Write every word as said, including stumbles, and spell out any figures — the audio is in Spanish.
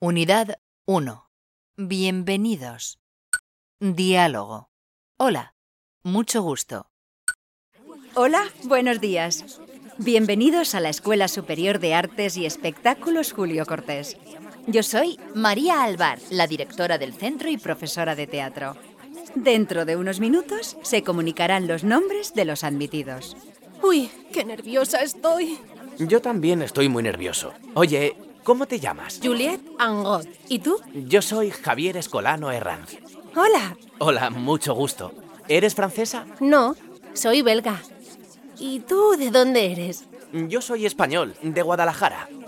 Unidad uno. Bienvenidos. Diálogo. Hola, mucho gusto. Hola, buenos días. Bienvenidos a la Escuela Superior de Artes y Espectáculos Julio Cortés. Yo soy María Alvar, la directora del centro y profesora de teatro. Dentro de unos minutos se comunicarán los nombres de los admitidos. Uy, qué nerviosa estoy. Yo también estoy muy nervioso. Oye, ¿cómo te llamas? Juliette Angot. ¿Y tú? Yo soy Javier Escolano Herranz. Hola. Hola, mucho gusto. ¿Eres francesa? No, soy belga. ¿Y tú de dónde eres? Yo soy español, de Guadalajara.